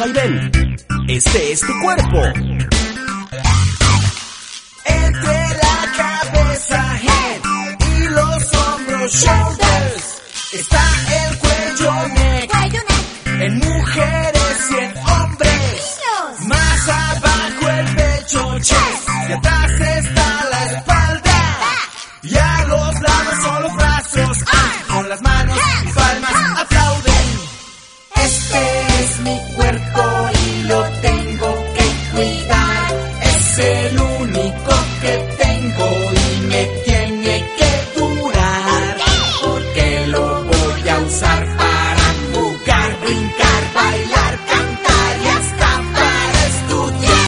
vaivén. Este es tu cuerpo. Entre la cabeza, head, y los hombros, shoulders, está el cuello, neck, en mujeres y en hombres. Más abajo el pecho, chest, y atrás está la espalda. Y a los lados son los brazos, con las manos y palmas